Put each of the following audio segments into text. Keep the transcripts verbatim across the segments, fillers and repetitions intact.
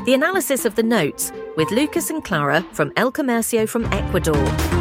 The analysis of the notes with Lucas and Clara from El Comercio from Ecuador.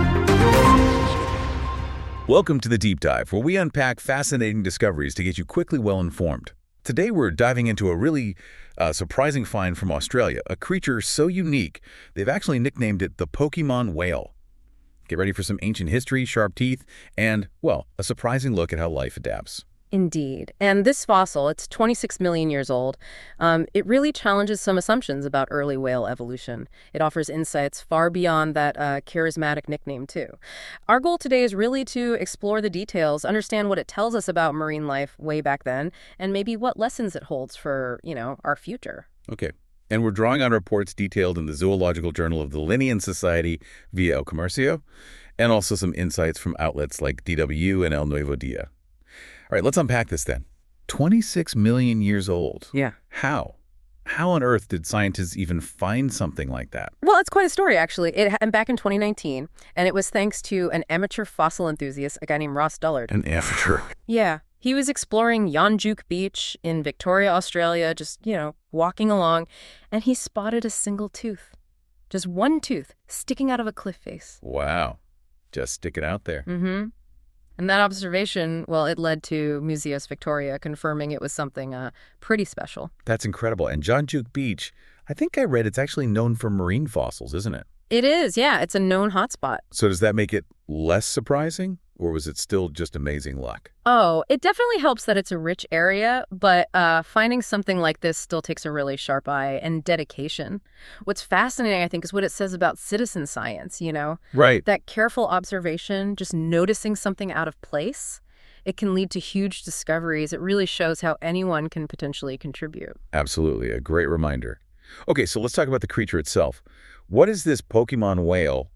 Welcome to the Deep Dive, where we unpack fascinating discoveries to get you quickly well-informed. Today we're diving into a really uh, surprising find from Australia, a creature so unique they've actually nicknamed it the Pokemon whale. Get ready for some ancient history, sharp teeth, and, well, a surprising look at how life adapts. Indeed. And this fossil, it's twenty-six million years old. Um, it really challenges some assumptions about early whale evolution. It offers insights far beyond that uh, charismatic nickname, too. Our goal today is really to explore the details, understand what it tells us about marine life way back then, and maybe what lessons it holds for, you know, our future. Okay. And we're drawing on reports detailed in the Zoological Journal of the Linnean Society via El Comercio, and also some insights from outlets like D W and El Nuevo Dia. All right, let's unpack this then. twenty-six million years old. Yeah. How? How on earth did scientists even find something like that? Well, it's quite a story, actually. It happened back in twenty nineteen, and it was thanks to an amateur fossil enthusiast, a guy named Ross Dullard. An amateur? Yeah. He was exploring Yanjuk Beach in Victoria, Australia, just, you know, walking along, and he spotted a single tooth. Just one tooth sticking out of a cliff face. Wow. Just stick it out there. Mm-hmm. And that observation, well, it led to Museus Victoria confirming it was something uh, pretty special. That's incredible. And Yanjuk Beach, I think I read it's actually known for marine fossils, isn't it? It is, yeah. It's a known hotspot. So does that make it less surprising, or was it still just amazing luck? Oh, it definitely helps that it's a rich area, but uh, finding something like this still takes a really sharp eye and dedication. What's fascinating, I think, is what it says about citizen science, you know? Right. That careful observation, just noticing something out of place, it can lead to huge discoveries. It really shows how anyone can potentially contribute. Absolutely. A great reminder. Okay, so let's talk about the creature itself. What is this Pokemon whale?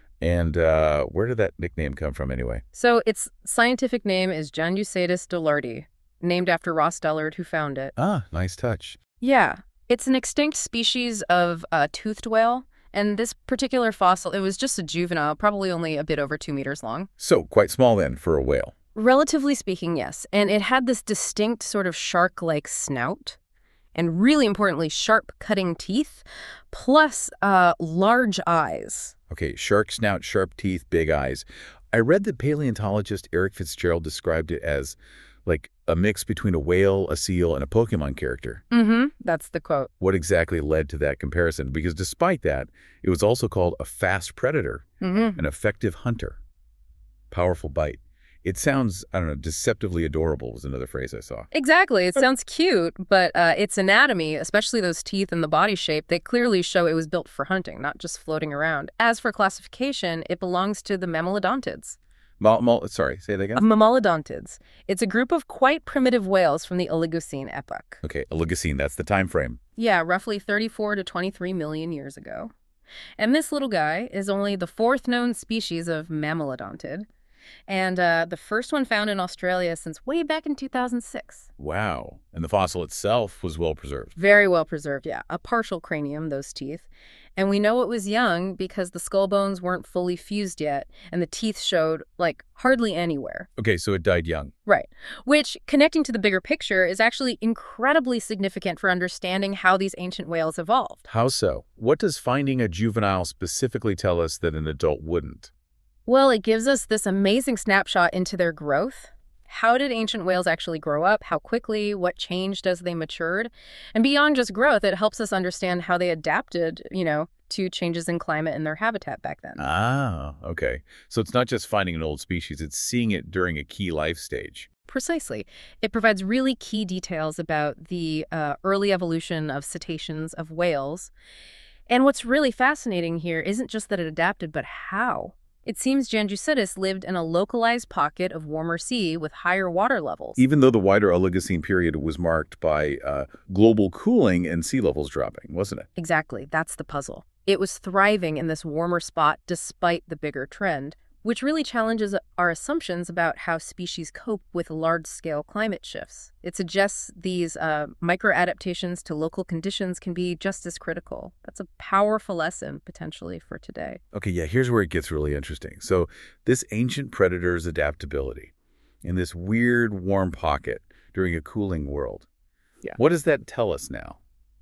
And uh, where did that nickname come from anyway? So its scientific name is Janucetus dullardi, named after Ross Dullard, who found it. Ah, nice touch. Yeah. It's an extinct species of uh, toothed whale. And this particular fossil, it was just a juvenile, probably only a bit over two meters long. So quite small then for a whale. Relatively speaking, yes. And it had this distinct sort of shark-like snout. And really importantly, sharp cutting teeth, plus uh, large eyes. Okay, shark snout, sharp teeth, big eyes. I read that paleontologist Eric Fitzgerald described it as like a mix between a whale, a seal, and a Pokemon character. Mm-hmm. That's the quote. What exactly led to that comparison? Because despite that, it was also called a fast predator, mm-hmm. an effective hunter, powerful bite. It sounds, I don't know, deceptively adorable was another phrase I saw. Exactly. It sounds cute, but uh, its anatomy, especially those teeth and the body shape, they clearly show it was built for hunting, not just floating around. As for classification, it belongs to the Mammalodontids. Mal, mal, sorry, say that again? Uh, Mammalodontids. It's a group of quite primitive whales from the Oligocene epoch. Okay, Oligocene, that's the time frame. Yeah, roughly thirty-four to twenty-three million years ago. And this little guy is only the fourth known species of Mammalodontid. And uh, the first one found in Australia since way back in two thousand six. Wow. And the fossil itself was well preserved. Very well preserved, yeah. A partial cranium, those teeth. And we know it was young because the skull bones weren't fully fused yet, and the teeth showed, like, hardly anywhere. Okay, so it died young. Right. Which, connecting to the bigger picture, is actually incredibly significant for understanding how these ancient whales evolved. How so? What does finding a juvenile specifically tell us that an adult wouldn't? Well, it gives us this amazing snapshot into their growth. How did ancient whales actually grow up? How quickly? What changed as they matured? And beyond just growth, it helps us understand how they adapted, you know, to changes in climate and their habitat back then. Ah, okay. So it's not just finding an old species, it's seeing it during a key life stage. Precisely. It provides really key details about the uh, early evolution of cetaceans, of whales. And what's really fascinating here isn't just that it adapted, but how. It seems Janjucetus lived in a localized pocket of warmer sea with higher water levels. Even though the wider Oligocene period was marked by uh, global cooling and sea levels dropping, wasn't it? Exactly. That's the puzzle. It was thriving in this warmer spot despite the bigger trend, which really challenges our assumptions about how species cope with large-scale climate shifts. It suggests these uh, micro-adaptations to local conditions can be just as critical. That's a powerful lesson, potentially, for today. Okay, yeah, here's where it gets really interesting. So this ancient predator's adaptability in this weird warm pocket during a cooling world, Yeah. what does that tell us now?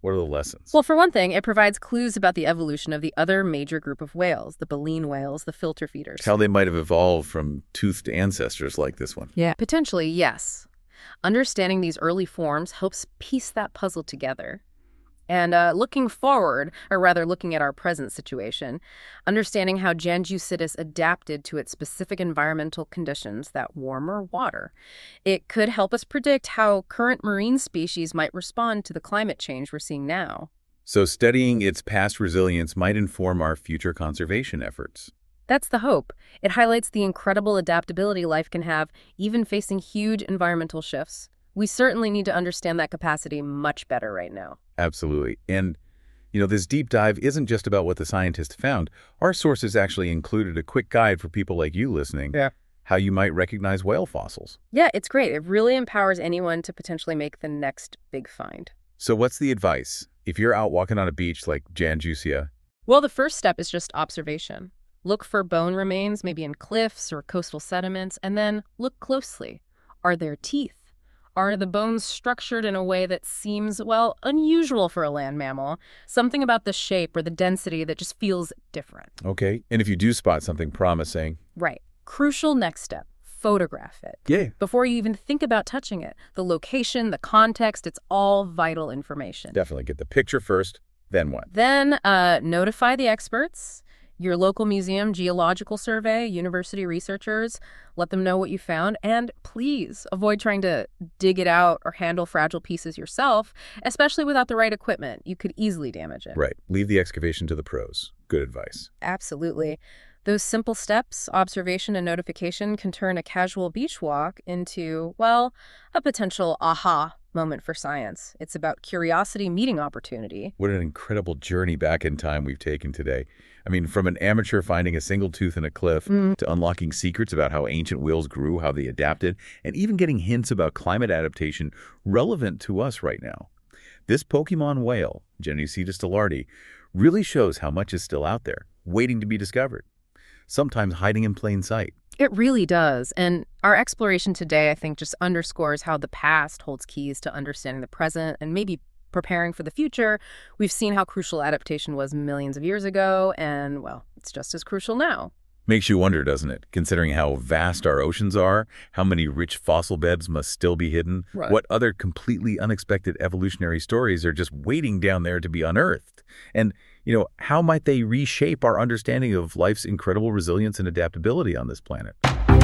What are the lessons? Well, for one thing, it provides clues about the evolution of the other major group of whales, the baleen whales, the filter feeders. How they might have evolved from toothed ancestors like this one. Yeah. Potentially, yes. Understanding these early forms helps piece that puzzle together. And uh, looking forward, or rather looking at our present situation, understanding how Janjucetus adapted to its specific environmental conditions, that warmer water, it could help us predict how current marine species might respond to the climate change we're seeing now. So studying its past resilience might inform our future conservation efforts. That's the hope. It highlights the incredible adaptability life can have, even facing huge environmental shifts. We certainly need to understand that capacity much better right now. Absolutely. And, you know, this deep dive isn't just about what the scientists found. Our sources actually included a quick guide for people like you listening. Yeah. How you might recognize whale fossils. Yeah, it's great. It really empowers anyone to potentially make the next big find. So what's the advice? If you're out walking on a beach like Janjucia? Well, the first step is just observation. Look for bone remains, maybe in cliffs or coastal sediments, and then look closely. Are there teeth? Are the bones structured in a way that seems, well, unusual for a land mammal? Something about the shape or the density that just feels different. Okay. And if you do spot something promising? Right. Crucial next step. Photograph it. Yeah. Before you even think about touching it. The location, the context, it's all vital information. Definitely. Get the picture first, then what? Then uh, notify the experts. Your local museum, geological survey, university researchers, let them know what you found. And please avoid trying to dig it out or handle fragile pieces yourself, especially without the right equipment. You could easily damage it. Right. Leave the excavation to the pros. Good advice. Absolutely. Those simple steps, observation and notification, can turn a casual beach walk into, well, a potential aha moment for science. It's about curiosity meeting opportunity. What an incredible journey back in time we've taken today. I mean, from an amateur finding a single tooth in a cliff mm. to unlocking secrets about how ancient whales grew, how they adapted, and even getting hints about climate adaptation relevant to us right now. This Pokemon whale, Janjucetus dillardi, really shows how much is still out there, waiting to be discovered, sometimes hiding in plain sight. It really does. And our exploration today, I think, just underscores how the past holds keys to understanding the present and maybe preparing for the future. We've seen how crucial adaptation was millions of years ago, and, well, it's just as crucial now. Makes you wonder, doesn't it? Considering how vast our oceans are, how many rich fossil beds must still be hidden, right. What other completely unexpected evolutionary stories are just waiting down there to be unearthed. And, you know, how might they reshape our understanding of life's incredible resilience and adaptability on this planet?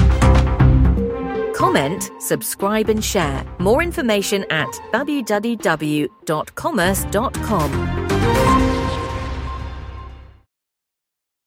Comment, subscribe and share. More information at w w w dot commerce dot com.